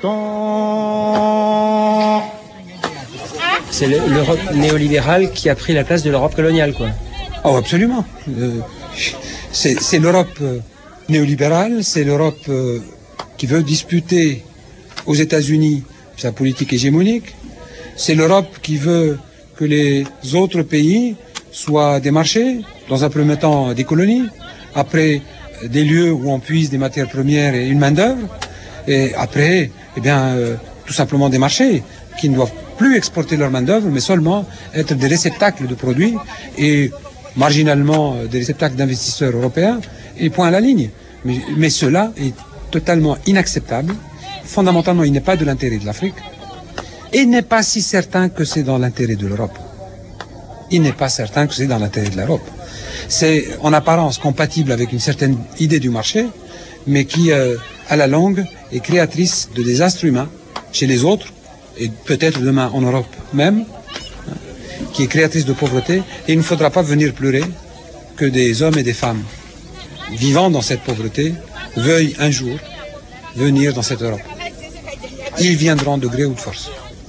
béton. C'est l'Europe néolibérale qui a pris la place de l'Europe coloniale, quoi. Oh, absolument. C'est l'Europe néolibérale, c'est l'Europe qui veut disputer aux États-Unis sa politique hégémonique. C'est l'Europe qui veut que les autres pays soient des marchés, dans un premier temps des colonies, après des lieux où on puise des matières premières et une main-d'œuvre, et après, tout simplement des marchés qui ne doivent plus exporter leur main-d'œuvre, mais seulement être des réceptacles de produits et marginalement des réceptacles d'investisseurs européens, et point à la ligne. Mais cela est totalement inacceptable. Fondamentalement, il n'est pas de l'intérêt de l'Afrique. Et il n'est pas si certain que c'est dans l'intérêt de l'Europe. Il n'est pas certain que c'est dans l'intérêt de l'Europe. C'est en apparence compatible avec une certaine idée du marché, mais qui, à la longue, est créatrice de désastres humains chez les autres, et peut-être demain en Europe même, qui est créatrice de pauvreté. Et il ne faudra pas venir pleurer que des hommes et des femmes vivant dans cette pauvreté veuillent un jour venir dans cette Europe. Ils viendront de gré ou de force.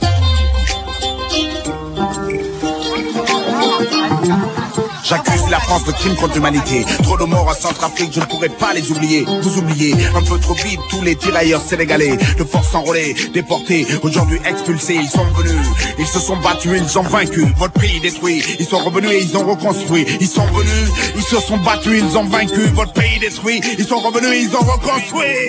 J'accuse la France de crimes contre l'humanité. Trop de morts en Centrafrique, je ne pourrais pas les oublier. Vous oubliez, un peu trop vite, tous les tirailleurs sénégalais, de force enrôlés, déportés, aujourd'hui expulsés, ils sont venus. Ils se sont battus, ils ont vaincu. Votre pays détruit, ils sont revenus et ils ont reconstruit. Ils sont venus, ils se sont battus, ils ont vaincu. Votre pays détruit, ils sont revenus et ils ont reconstruit.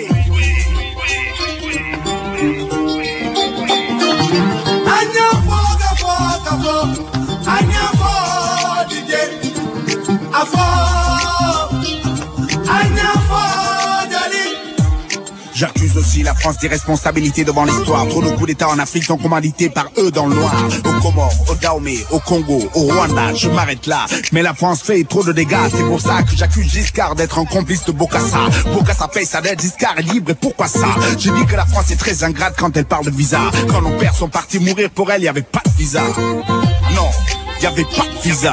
J'accuse aussi la France d'irresponsabilité devant l'histoire. Trop de coups d'État en Afrique sont commandités par eux dans le noir. Au Comores, au Dahomey, au Congo, au Rwanda, je m'arrête là. Mais la France fait trop de dégâts. C'est pour ça que j'accuse Giscard d'être un complice de Bokassa. Bokassa paye sa dette, Giscard est libre et pourquoi ça? Je dis que la France est très ingrate quand elle parle de visa. Quand nos pères sont partis mourir pour elle, il n'y avait pas de visa. Non, il n'y avait pas de visa.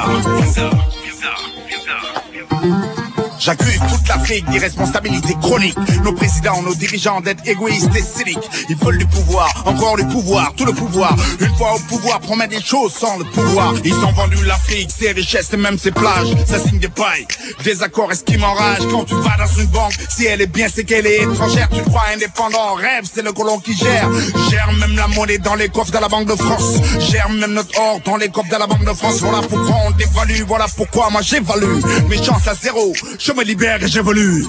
J'accuse toute l'Afrique d'irresponsabilité chronique. Nos présidents, nos dirigeants d'être égoïstes et cyniques. Ils veulent du pouvoir, encore du pouvoir, tout le pouvoir. Une fois au pouvoir, promet des choses sans le pouvoir. Ils ont vendu l'Afrique, ses richesses et même ses plages. Ça signe des pailles, des accords et ce qui m'enrage. Quand tu vas dans une banque, si elle est bien, c'est qu'elle est étrangère. Tu te crois indépendant, rêve, c'est le colon qui gère. Gère même la monnaie dans les coffres de la Banque de France. Gère même notre or dans les coffres de la Banque de France. Voilà pourquoi on dévalue, voilà pourquoi moi j'évalue. Mes chances à zéro, je me libère et j'évolue.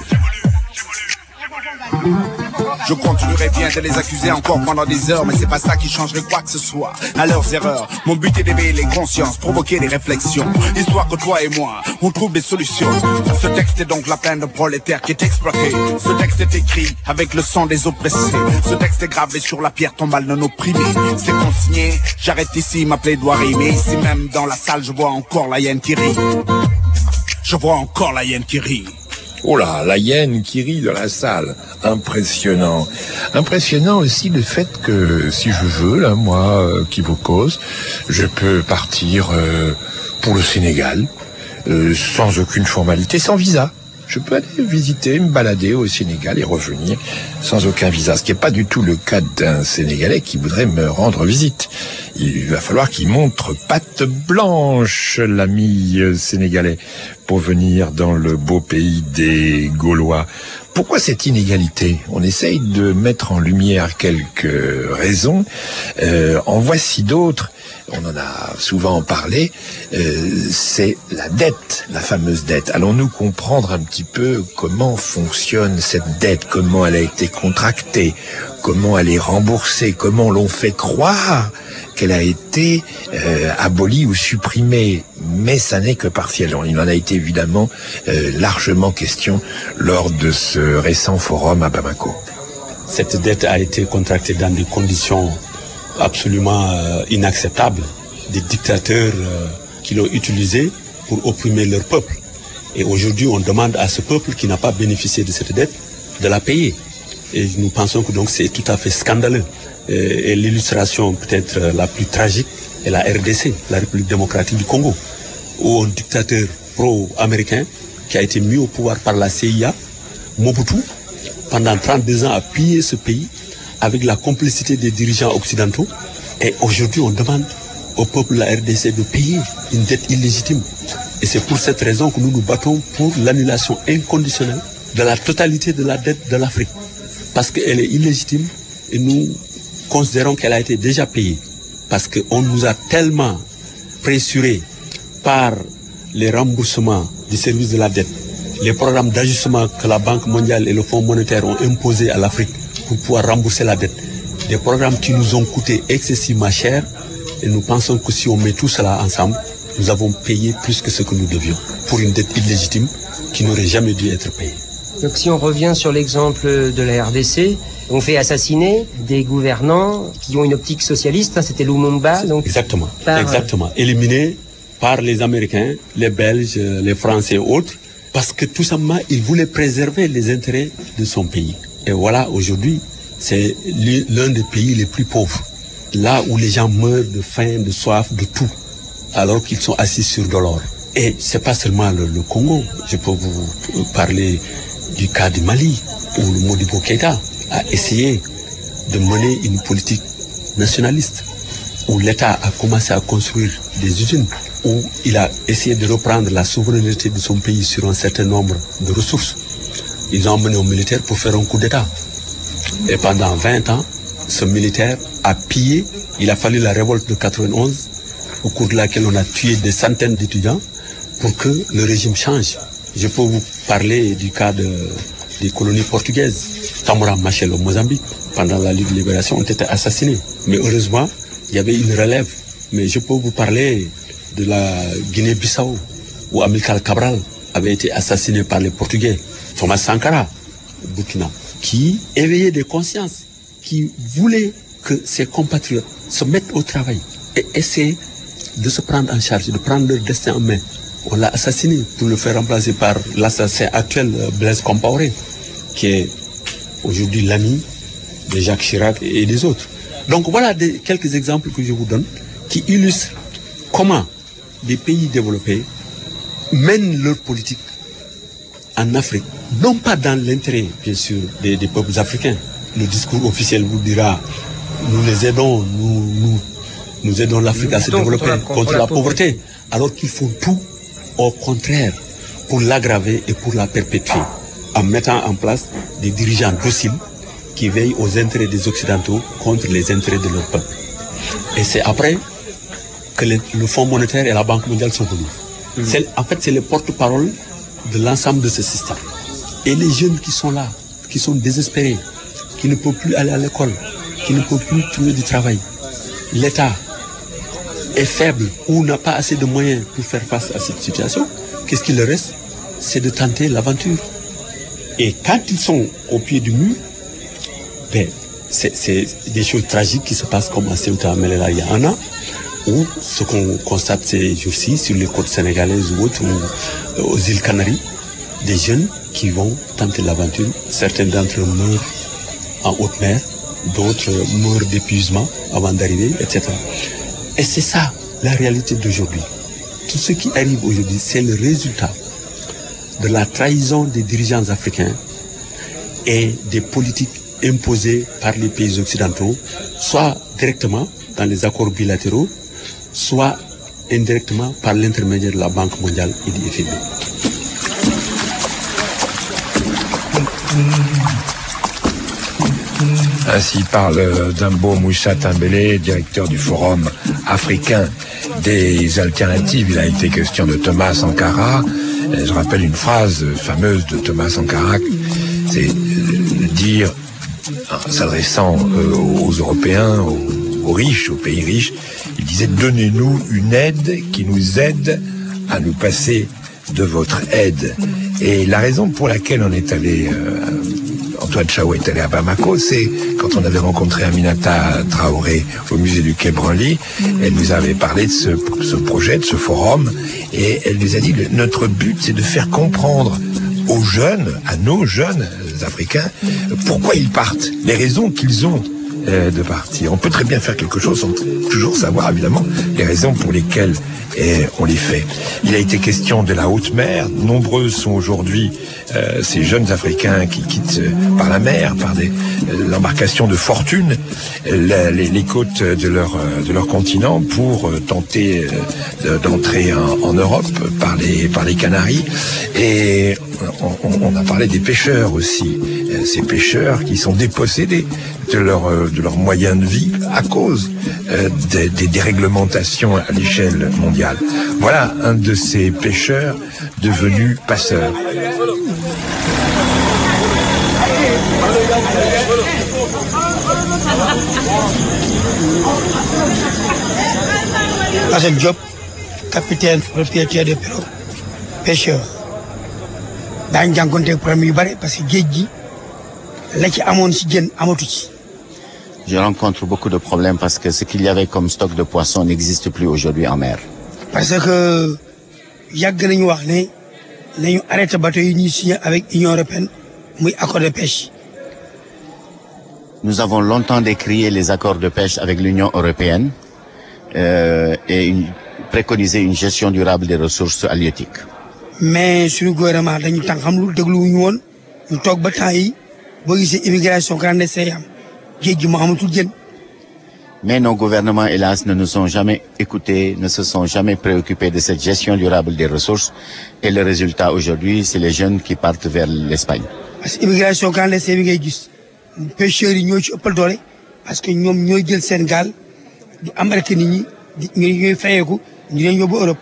Je continuerai bien de les accuser encore pendant des heures, mais c'est pas ça qui changerait quoi que ce soit à leurs erreurs. Mon but est d'éveiller les consciences, provoquer des réflexions, histoire que toi et moi, on trouve des solutions. Ce texte est donc la plainte de prolétaires qui est exploité. Ce texte est écrit avec le sang des oppressés. Ce texte est gravé sur la pierre tombale de nos opprimés. C'est consigné, j'arrête ici ma plaidoirie. Mais ici même dans la salle, je vois encore la hyène qui rit. Je vois encore la hyène qui rit. Oh là, la hyène qui rit dans la salle. Impressionnant. Impressionnant aussi le fait que, si je veux, là, moi, qui vous cause, je peux partir pour le Sénégal, sans aucune formalité, sans visa. Je peux aller visiter, me balader au Sénégal et revenir sans aucun visa. Ce qui n'est pas du tout le cas d'un Sénégalais qui voudrait me rendre visite. Il va falloir qu'il montre patte blanche, l'ami sénégalais, pour venir dans le beau pays des Gaulois. Pourquoi cette inégalité? On essaye de mettre en lumière quelques raisons. En voici d'autres. On en a souvent parlé, c'est la dette, la fameuse dette. Allons-nous comprendre un petit peu comment fonctionne cette dette, comment elle a été contractée, comment elle est remboursée, comment l'on fait croire qu'elle a été abolie ou supprimée, mais ça n'est que partiel. Il en a été évidemment largement question lors de ce récent forum à Bamako. Cette dette a été contractée dans des conditions absolument inacceptables, des dictateurs qui l'ont utilisé pour opprimer leur peuple. Et aujourd'hui, on demande à ce peuple qui n'a pas bénéficié de cette dette de la payer. Et nous pensons que donc c'est tout à fait scandaleux. Et l'illustration peut-être la plus tragique est la RDC, la République démocratique du Congo, où un dictateur pro-américain qui a été mis au pouvoir par la CIA, Mobutu, pendant 32 ans a pillé ce pays avec la complicité des dirigeants occidentaux. Et aujourd'hui, on demande au peuple de la RDC de payer une dette illégitime. Et c'est pour cette raison que nous nous battons pour l'annulation inconditionnelle de la totalité de la dette de l'Afrique. Parce qu'elle est illégitime et nous considérons qu'elle a été déjà payée. Parce qu'on nous a tellement pressurés par les remboursements du service de la dette, les programmes d'ajustement que la Banque mondiale et le Fonds monétaire ont imposés à l'Afrique pour pouvoir rembourser la dette. Des programmes qui nous ont coûté excessivement cher et nous pensons que si on met tout cela ensemble, nous avons payé plus que ce que nous devions pour une dette illégitime qui n'aurait jamais dû être payée. Donc si on revient sur l'exemple de la RDC, on fait assassiner des gouvernants qui ont une optique socialiste, c'était Lumumba. Donc exactement, exactement. Éliminés par les Américains, les Belges, les Français et autres, parce que tout simplement, ils voulaient préserver les intérêts de son pays. Et voilà, aujourd'hui, c'est l'un des pays les plus pauvres. Là où les gens meurent de faim, de soif, de tout, alors qu'ils sont assis sur de l'or. Et c'est pas seulement le Congo. Je peux vous parler du cas du Mali, où le Modibo Keïta a essayé de mener une politique nationaliste, où l'État a commencé à construire des usines, où il a essayé de reprendre la souveraineté de son pays sur un certain nombre de ressources. Ils ont emmené un militaire pour faire un coup d'État. Et pendant 20 ans, ce militaire a pillé. Il a fallu la révolte de 91, au cours de laquelle on a tué des centaines d'étudiants, pour que le régime change. Je peux vous parler du cas des colonies portugaises. Tamora Machel au Mozambique, pendant la Ligue de Libération, ont été assassinés. Mais heureusement, il y avait une relève. Mais je peux vous parler de la Guinée-Bissau, où Amilcar Cabral avait été assassiné par les Portugais. Thomas Sankara, au Burkina, qui éveillait des consciences, qui voulait que ses compatriotes se mettent au travail et essaient de se prendre en charge, de prendre leur destin en main. On l'a assassiné pour le faire remplacer par l'assassin actuel Blaise Compaoré, qui est aujourd'hui l'ami de Jacques Chirac et des autres. Donc voilà quelques exemples que je vous donne qui illustrent comment des pays développés mènent leur politique en Afrique, non pas dans l'intérêt, bien sûr, des peuples africains. Le discours officiel vous dira, nous les aidons, nous aidons l'Afrique à se développer contre la pauvreté, alors qu'ils font tout au contraire pour l'aggraver et pour la perpétuer, en mettant en place des dirigeants dociles qui veillent aux intérêts des Occidentaux contre les intérêts de leur peuple. Et c'est après que le Fonds monétaire et la Banque mondiale sont venus. En fait, c'est les porte-parole de l'ensemble de ce système. Et les jeunes qui sont là, qui sont désespérés, qui ne peuvent plus aller à l'école, qui ne peuvent plus trouver du travail. L'État est faible ou n'a pas assez de moyens pour faire face à cette situation. Qu'est-ce qu'il leur reste? C'est de tenter l'aventure. Et quand ils sont au pied du mur, c'est des choses tragiques qui se passent comme à Ceuta, Melilla, il y a un an, où ce qu'on constate ces jours-ci sur les côtes sénégalaises ou autres, ou aux îles Canaries, des jeunes qui vont tenter l'aventure. Certains d'entre eux meurent en haute mer, d'autres meurent d'épuisement avant d'arriver, etc. Et c'est ça la réalité d'aujourd'hui. Tout ce qui arrive aujourd'hui, c'est le résultat de la trahison des dirigeants africains et des politiques imposées par les pays occidentaux, soit directement dans les accords bilatéraux, soit indirectement par l'intermédiaire de la Banque mondiale et du FMI. Ainsi parle Dambo Moussa Tambélé, directeur du Forum africain des alternatives. Il a été question de Thomas Sankara. Je rappelle une phrase fameuse de Thomas Sankara, c'est dire, en s'adressant aux Européens, aux riches, aux pays riches, il disait « Donnez-nous une aide qui nous aide à nous passer de votre aide ». Et la raison pour laquelle on est allé, en tout François Tchao est allé à Bamako, c'est quand on avait rencontré Aminata Traoré au musée du Quai Branly, elle nous avait parlé de ce projet, de ce forum, et elle nous a dit notre but c'est de faire comprendre aux jeunes, à nos jeunes Africains, pourquoi ils partent, les raisons qu'ils ont de partir. On peut très bien faire quelque chose sans toujours savoir évidemment les raisons pour lesquelles on les fait. Il a été question de la haute mer. Nombreux sont aujourd'hui ces jeunes Africains qui quittent par la mer, par l'embarcation de fortune, les côtes de leur continent pour tenter d'entrer en Europe par les Canaries. Et on a parlé des pêcheurs aussi, ces pêcheurs qui sont dépossédés de leur moyen de vie à cause des déréglementations à l'échelle mondiale. Voilà un de ces pêcheurs devenus passeurs. Assane Diop, capitaine propriétaire de pirogue, pêcheur. daañu jànkuwanteeg problème yu bare parce que géej gi la ci amoon si jën amatu ci. Je rencontre beaucoup de problèmes parce que ce qu'il y avait comme stock de poissons n'existe plus aujourd'hui en mer. Parce que yàgg nañu wax ne nañu arrêté bateau yi ñuy signé avec Union européenne muy accord de pêche. Nous avons longtemps décrié les accords de pêche avec l'Union européenne et préconisé une gestion durable des ressources halieutiques. Mais suñu gouvernement dañu tàng xam lu dégluwuñu woon ñu toog ba temps yi boo gisee immigration clandestine am géej gi moo amatul jën. Mais nos gouvernements, hélas, ne nous ont jamais écoutés, ne se sont jamais préoccupés de cette gestion durable des ressources. Et le résultat aujourd'hui, c'est les jeunes qui partent vers l'Espagne. Parce que immigration clandestine bi ngay gis pêcheurs yi ñoo ci ëppal doole parce que ñoom ñooy jël seen gaal di embarquer nit ñi ñooy fayeeku ñu leen yóbbu Europe.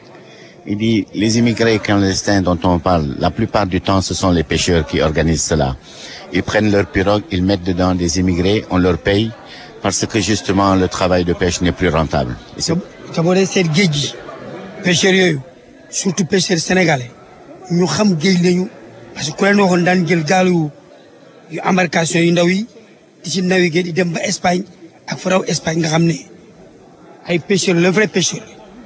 Il dit, les immigrés clandestins dont on parle, la plupart du temps, ce sont les pêcheurs qui organisent cela. Ils prennent leur pirogue, ils mettent dedans des immigrés, on leur paye, parce que justement, le travail de pêche n'est plus rentable. te boo dee seet géej gi pêcheurs yooyu surtout pêcheurs sénégalais ñu xam géej lañu parce que ku leen waxoon daan jël gaalu yu embarcation yu ndaw yi di ci naviguer di dem ba Espagne ak fa raw Espagne nga xam ne ay pêcheurs le vrai pêcheur.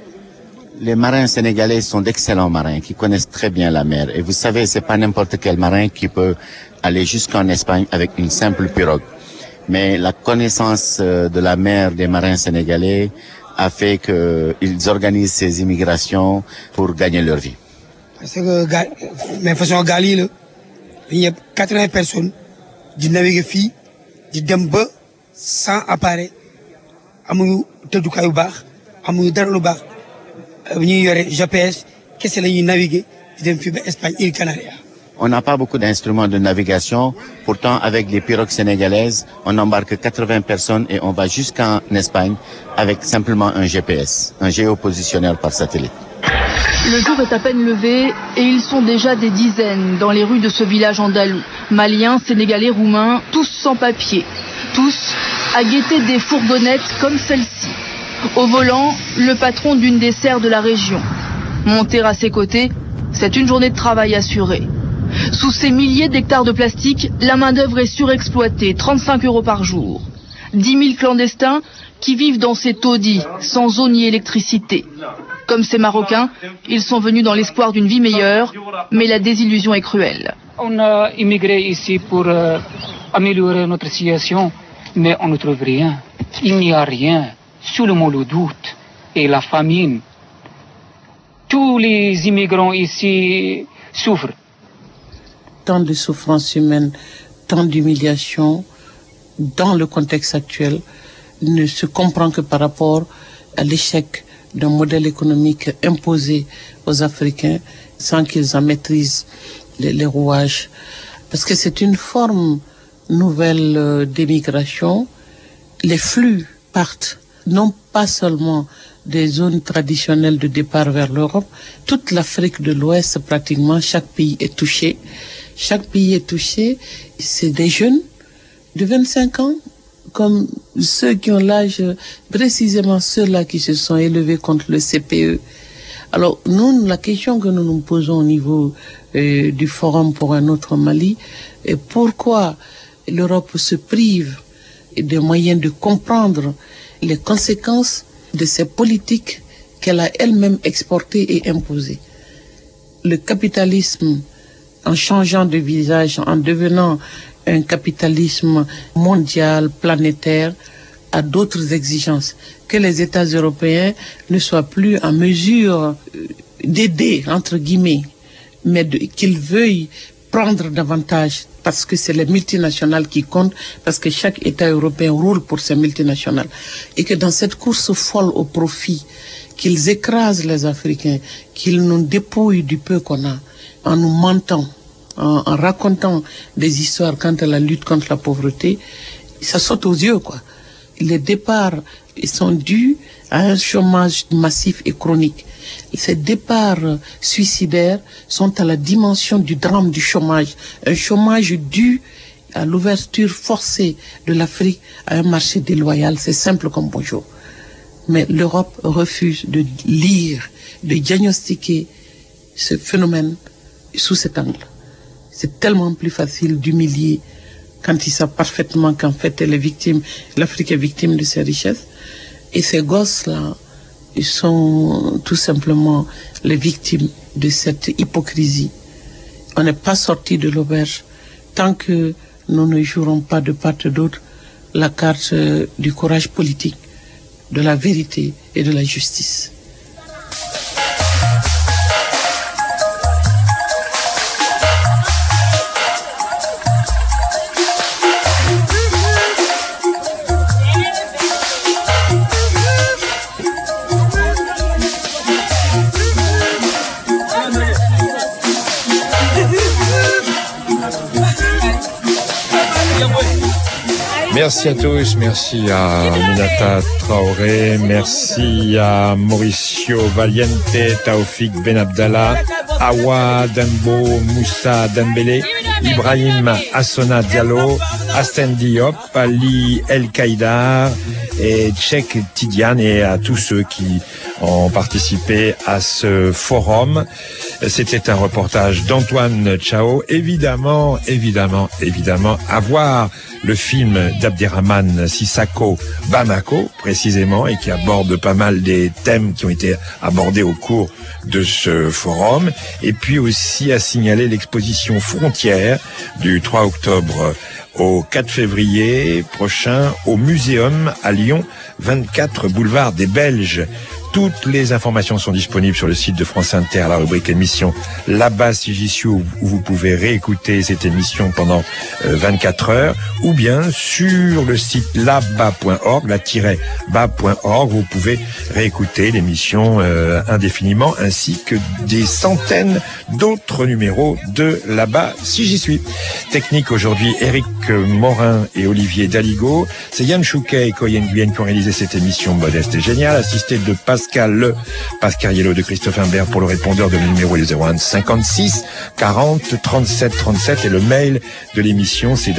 Les marins sénégalais sont d'excellents marins qui connaissent très bien la mer. Et vous savez, c'est pas n'importe quel marin qui peut aller jusqu'en Espagne avec une simple pirogue. Mais la connaissance de la mer des marins sénégalais a fait qu'ils organisent ces immigrations pour gagner leur vie. Parce que mais façon gaal yi la dañuy yeb 80 personnes di naviguer fii di dem ba sans appareil amuñu tëddukaay bu baax amuñu dara lu baax ñuy yore GPS kese la ñuy naviguer di dem fii ba Espagne îles Canaries. On n'a pas beaucoup d'instruments de navigation. Pourtant, avec les pirogues sénégalaises, on embarque 80 personnes et on va jusqu'en Espagne avec simplement un GPS, un géopositionneur par satellite. Le jour est à peine levé et ils sont déjà des dizaines dans les rues de ce village andalou. Maliens, Sénégalais, Roumains, tous sans papier. Tous à guetter des fourgonnettes comme celle-ci. Au volant, le patron d'une des serres de la région. Monter à ses côtés, c'est une journée de travail assurée. Sous ces milliers d'hectares de plastique, la main-d'œuvre est surexploitée, 35 € par jour. 10 000 clandestins qui vivent dans ces taudis, sans eau ni électricité. Comme ces Marocains, ils sont venus dans l'espoir d'une vie meilleure, mais la désillusion est cruelle. On a immigré ici pour améliorer notre situation, mais on ne trouve rien. Il n'y a rien, seulement le doute et la famine. Tous les immigrants ici souffrent. Tant de souffrances humaines, tant d'humiliation dans le contexte actuel ne se comprend que par rapport à l'échec d'un modèle économique imposé aux Africains sans qu'ils en maîtrisent les rouages. Parce que c'est une forme nouvelle d'émigration. Les flux partent non pas seulement des zones traditionnelles de départ vers l'Europe. Toute l'Afrique de l'Ouest, pratiquement, chaque pays est touché. Chaque pays est touché. C'est des jeunes de 25 ans, comme ceux qui ont l'âge, précisément ceux-là qui se sont élevés contre le CPE. Alors, nous, la question que nous nous posons au niveau du Forum pour un autre Mali, Et pourquoi l'Europe se prive des moyens de comprendre les conséquences de ces politiques qu'elle a elle-même exportées et imposées. Le capitalisme, en changeant de visage, en devenant un capitalisme mondial, planétaire, a d'autres exigences. Que les États européens ne soient plus en mesure d'aider, entre guillemets, mais qu'ils veuillent prendre davantage, parce que c'est les multinationales qui comptent, parce que chaque État européen roule pour ces multinationales. Et que dans cette course folle au profit, qu'ils écrasent les Africains, qu'ils nous dépouillent du peu qu'on a, en nous mentant, en racontant des histoires quant à la lutte contre la pauvreté, ça saute aux yeux, quoi. Les départs sont dus à un chômage massif et chronique. Ces départs suicidaires sont à la dimension du drame du chômage. Un chômage dû à l'ouverture forcée de l'Afrique à un marché déloyal. C'est simple comme bonjour. Mais l'Europe refuse de lire, de diagnostiquer ce phénomène sous cet angle. C'est tellement plus facile d'humilier quand ils savent parfaitement qu'en fait l'Afrique est victime de ses richesses. Et ces gosses-là, ils sont tout simplement les victimes de cette hypocrisie. On n'est pas sorti de l'auberge tant que nous ne jouerons pas de part et d'autre la carte du courage politique, de la vérité et de la justice. Merci à tous, merci à Minata Traoré, merci à Mauricio Valiente, Taoufik Ben Abdallah, Awa Dembo, Moussa Dembélé, Ibrahim Assona Diallo, Asten Diop, Ali El Kaïdar et Tchèque Tidiane, et à tous ceux qui ont participé à ce forum. C'était un reportage d'Antoine Chao. Évidemment, à voir le film d'Abderrahmane Sissako, Bamako, précisément, et qui aborde pas mal des thèmes qui ont été abordés au cours de ce forum. Et puis aussi à signaler l'exposition Frontières du 3 octobre au 4 février prochain au Muséum à Lyon, 24 boulevard des Belges. Toutes les informations sont disponibles sur le site de France Inter, la rubrique émission Là-bas si j'y suis, où vous pouvez réécouter cette émission pendant 24 heures, ou bien sur le site là-bas.org, la-bas.org, vous pouvez réécouter l'émission indéfiniment, ainsi que des centaines d'autres numéros de Là-bas si j'y suis. Technique aujourd'hui, Eric Morin et Olivier Daligo. C'est Yann Chouquet et Koyen Nguyen qui ont réalisé cette émission modeste et géniale, assisté de Pascal Yello de Christophe Imbert pour le répondeur de le numéro 01 56 40 37 37, et le mail de l'émission c'est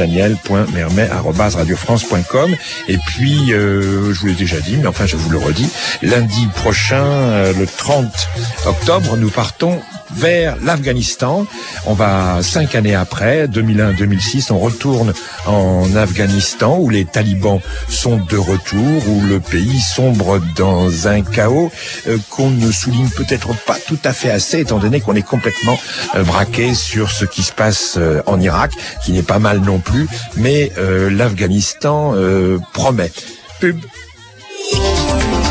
daniel.mermet@radiofrance.com. Et puis je vous l'ai déjà dit, mais enfin je vous le redis, lundi prochain, le 30 octobre, nous partons vers l'Afghanistan. On va 5 années après, 2001-2006, on retourne en Afghanistan où les talibans sont de retour, où le pays sombre dans un chaos qu'on ne souligne peut-être pas tout à fait assez, étant donné qu'on est complètement braqué sur ce qui se passe en Irak, qui n'est pas mal non plus, mais l'Afghanistan promet. Pub.